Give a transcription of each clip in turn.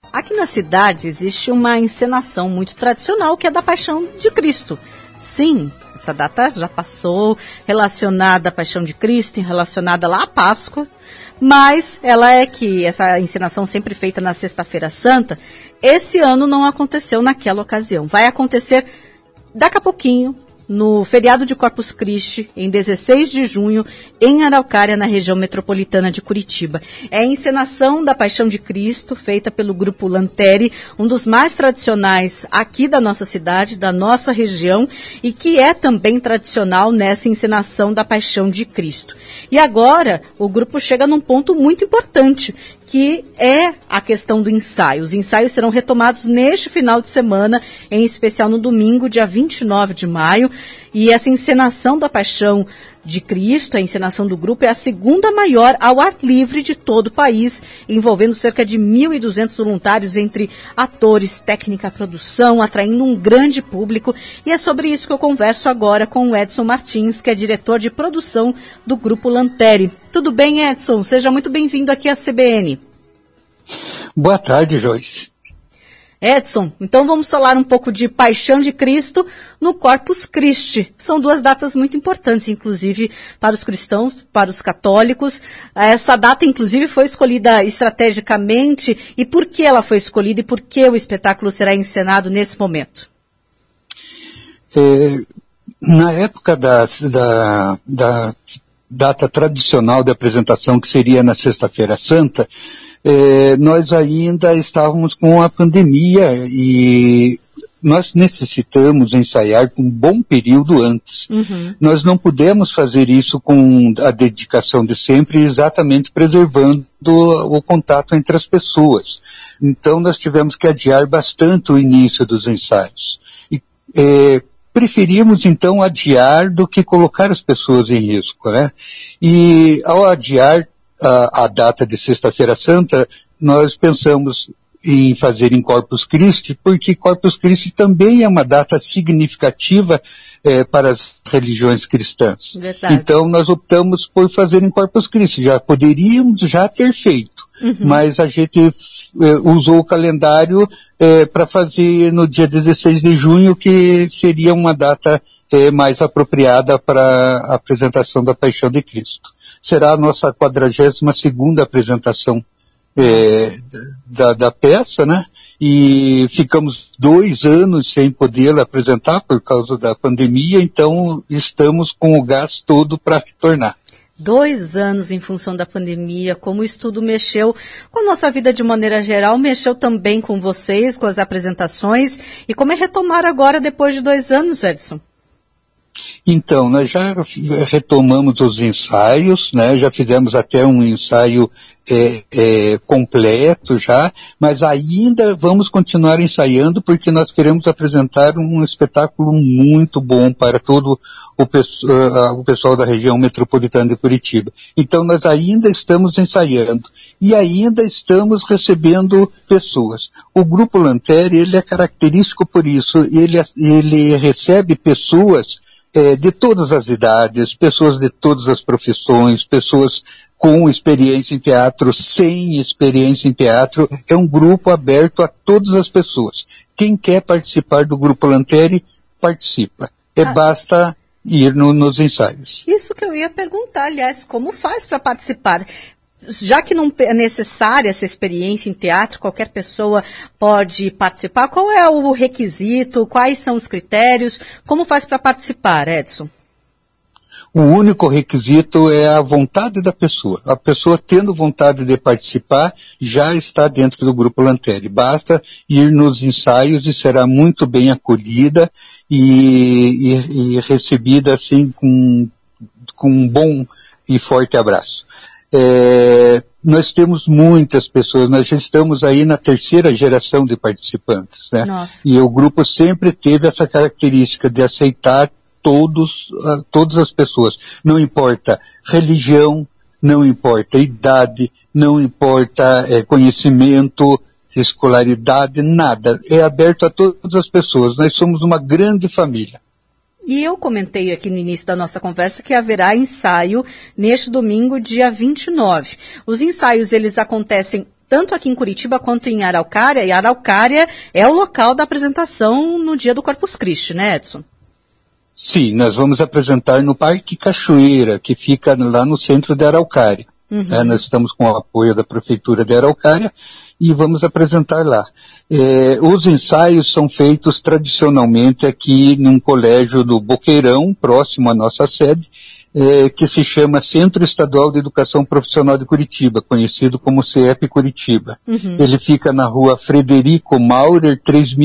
Aqui na cidade existe uma encenação muito tradicional que é da Paixão de Cristo. Sim, essa data já passou, relacionada à Paixão de Cristo, relacionada lá à Páscoa, mas essa encenação sempre feita na Sexta-feira Santa, esse ano não aconteceu naquela ocasião. Vai acontecer daqui a pouquinho, no feriado de Corpus Christi, em 16 de junho, em Araucária, na região metropolitana de Curitiba. É a encenação da Paixão de Cristo, feita pelo Grupo Lanteri, um dos mais tradicionais aqui da nossa cidade, da nossa região, e que é também tradicional nessa encenação da Paixão de Cristo. E agora, o grupo chega num ponto muito importante, que é a questão do ensaio. Os ensaios serão retomados neste final de semana, em especial no domingo, dia 29 de maio. E essa encenação da Paixão de Cristo, a encenação do grupo, é a segunda maior ao ar livre de todo o país, envolvendo cerca de 1.200 voluntários entre atores, técnica, produção, atraindo um grande público. E é sobre isso que eu converso agora com o Edson Martins, que é diretor de produção do Grupo Lanteri. Tudo bem, Edson? Seja muito bem-vindo aqui à CBN. Boa tarde, Joyce. Edson, então vamos falar um pouco de Paixão de Cristo no Corpus Christi. São duas datas muito importantes, inclusive, para os cristãos, para os católicos. Essa data, inclusive, foi escolhida estrategicamente. E por que ela foi escolhida e por que o espetáculo será encenado nesse momento? Na época da data tradicional de apresentação, que seria na Sexta-feira Santa, nós ainda estávamos com a pandemia e nós necessitamos ensaiar com um bom período antes. Uhum. Nós não pudemos fazer isso com a dedicação de sempre, exatamente preservando o contato entre as pessoas. Então nós tivemos que adiar bastante o início dos ensaios. Preferimos, então, adiar do que colocar as pessoas em risco, né? E, ao adiar a data de Sexta-feira Santa, nós pensamos em fazer em Corpus Christi, porque Corpus Christi também é uma data significativa para as religiões cristãs. Verdade. Então, nós optamos por fazer em Corpus Christi. Poderíamos já ter feito, mas a gente usou o calendário para fazer no dia 16 de junho, que seria uma data mais apropriada para a apresentação da Paixão de Cristo. Será a nossa 42ª apresentação da peça, né? E ficamos 2 anos sem poder apresentar por causa da pandemia, então estamos com o gás todo para retornar. 2 anos em função da pandemia, como isso tudo mexeu com a nossa vida de maneira geral, mexeu também com vocês, com as apresentações, e como é retomar agora depois de 2 anos, Edson? Então, nós já retomamos os ensaios, né? Já fizemos até um ensaio completo já, mas ainda vamos continuar ensaiando porque nós queremos apresentar um espetáculo muito bom para todo o pessoal da região metropolitana de Curitiba. Então nós ainda estamos ensaiando e ainda estamos recebendo pessoas. O Grupo Lanteri, ele é característico por isso, ele recebe pessoas de todas as idades, pessoas de todas as profissões, pessoas com experiência em teatro, sem experiência em teatro. É um grupo aberto a todas as pessoas. Quem quer participar do Grupo Lanteri, participa. Basta ir nos ensaios. Isso que eu ia perguntar, aliás, como faz para participar? Já que não é necessária essa experiência em teatro, qualquer pessoa pode participar. Qual é o requisito? Quais são os critérios? Como faz para participar, Edson? O único requisito é a vontade da pessoa. A pessoa tendo vontade de participar já está dentro do Grupo Lanteri. Basta ir nos ensaios e será muito bem acolhida e recebida assim com um bom e forte abraço. Nós temos muitas pessoas, nós já estamos aí na 3ª geração de participantes, né? Nossa. E o grupo sempre teve essa característica de aceitar todas as pessoas. Não importa religião, não importa idade, não importa conhecimento, escolaridade, nada. É aberto a todas as pessoas. Nós somos uma grande família. E eu comentei aqui no início da nossa conversa que haverá ensaio neste domingo, dia 29. Os ensaios, eles acontecem tanto aqui em Curitiba quanto em Araucária, e Araucária é o local da apresentação no dia do Corpus Christi, né, Edson? Sim, nós vamos apresentar no Parque Cachoeira, que fica lá no centro de Araucária. Nós estamos com o apoio da Prefeitura de Araucária e vamos apresentar lá. Os ensaios são feitos tradicionalmente aqui num colégio do Boqueirão, próximo à nossa sede, que se chama Centro Estadual de Educação Profissional de Curitiba, conhecido como CEP Curitiba. Ele fica na rua Frederico Maurer,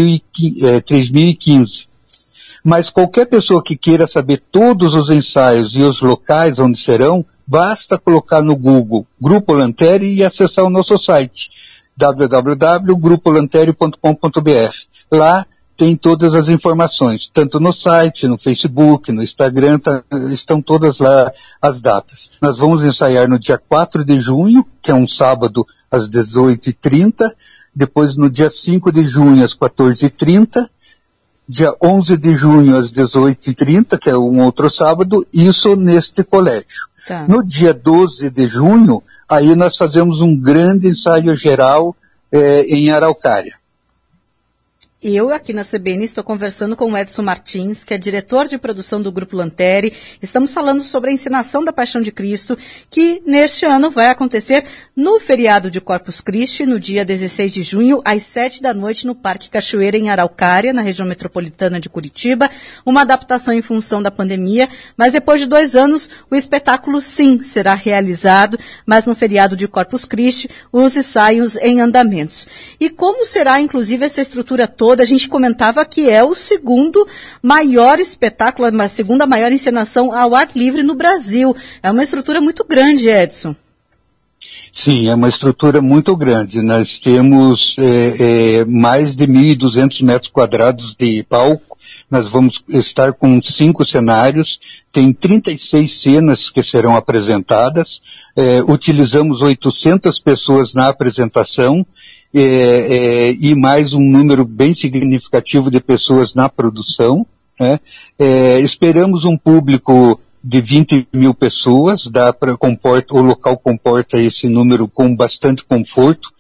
3015. Mas qualquer pessoa que queira saber todos os ensaios e os locais onde serão, basta colocar no Google Grupo Lanteri e acessar o nosso site, www.grupolanterio.com.br. Lá tem todas as informações, tanto no site, no Facebook, no Instagram, estão todas lá as datas. Nós vamos ensaiar no dia 4 de junho, que é um sábado, às 18h30, depois no dia 5 de junho, às 14h30, dia 11 de junho, às 18h30, que é um outro sábado, isso neste colégio. Tá. No dia 12 de junho, aí nós fazemos um grande ensaio geral em Araucária. Eu, aqui na CBN, estou conversando com o Edson Martins, que é diretor de produção do Grupo Lanteri. Estamos falando sobre a encenação da Paixão de Cristo, que neste ano vai acontecer no feriado de Corpus Christi, no dia 16 de junho, às 19h, no Parque Cachoeira, em Araucária, na região metropolitana de Curitiba. Uma adaptação em função da pandemia, mas depois de 2 anos, o espetáculo sim será realizado, mas no feriado de Corpus Christi, os ensaios em andamentos. E como será, inclusive, essa estrutura toda? A gente comentava que é o segundo maior espetáculo, a segunda maior encenação ao ar livre no Brasil. É uma estrutura muito grande, Edson. Sim, é uma estrutura muito grande. Nós temos mais de 1.200 metros quadrados de palco. Nós vamos estar com 5 cenários. Tem 36 cenas que serão apresentadas. Utilizamos 800 pessoas na apresentação. E mais um número bem significativo de pessoas na produção, né? Esperamos um público de 20 mil pessoas, o local comporta esse número com bastante conforto,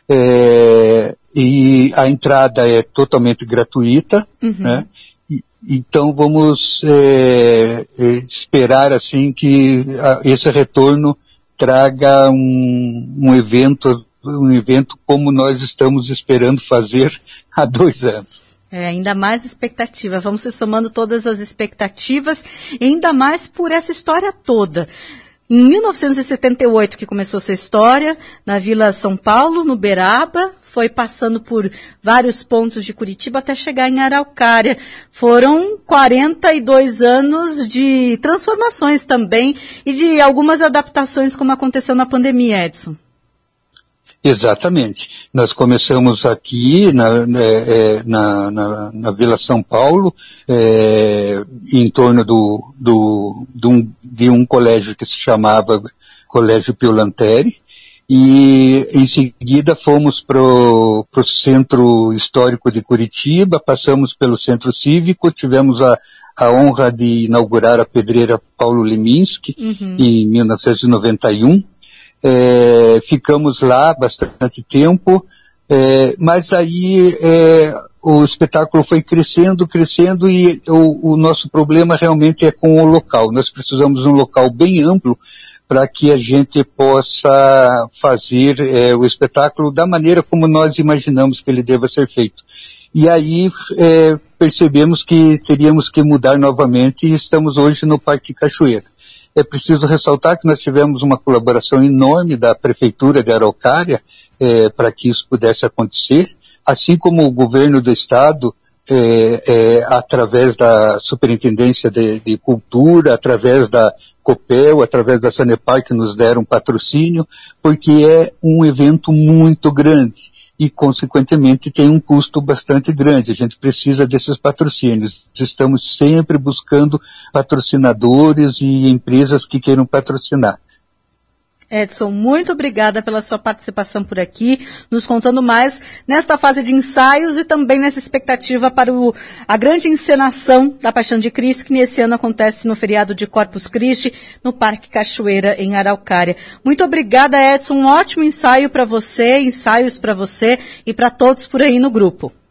e a entrada é totalmente gratuita, né? Então vamos esperar assim que esse retorno traga um evento como nós estamos esperando fazer há 2 anos. Ainda mais expectativa. Vamos se somando todas as expectativas, e ainda mais por essa história toda. Em 1978 que começou essa história, na Vila São Paulo, no Beraba, foi passando por vários pontos de Curitiba até chegar em Araucária. Foram 42 anos de transformações também e de algumas adaptações como aconteceu na pandemia, Edson. Exatamente. Nós começamos aqui na Vila São Paulo, em torno de um colégio que se chamava Colégio Pio Lanteri, e em seguida fomos para o Centro Histórico de Curitiba, passamos pelo Centro Cívico, tivemos a honra de inaugurar a Pedreira Paulo Leminski em 1991. Ficamos lá bastante tempo, mas aí o espetáculo foi crescendo e o nosso problema realmente é com o local. Nós precisamos de um local bem amplo para que a gente possa fazer o espetáculo da maneira como nós imaginamos que ele deva ser feito. E aí percebemos que teríamos que mudar novamente e estamos hoje no Parque Cachoeira. É preciso ressaltar que nós tivemos uma colaboração enorme da Prefeitura de Araucária para que isso pudesse acontecer, assim como o governo do Estado, através da Superintendência de Cultura, através da Copel, através da Sanepar, que nos deram patrocínio, porque é um evento muito grande e, consequentemente, tem um custo bastante grande. A gente precisa desses patrocínios. Estamos sempre buscando patrocinadores e empresas que queiram patrocinar. Edson, muito obrigada pela sua participação por aqui, nos contando mais nesta fase de ensaios e também nessa expectativa para a grande encenação da Paixão de Cristo, que nesse ano acontece no feriado de Corpus Christi, no Parque Cachoeira, em Araucária. Muito obrigada, Edson, um ótimo ensaio para você, ensaios para você e para todos por aí no grupo.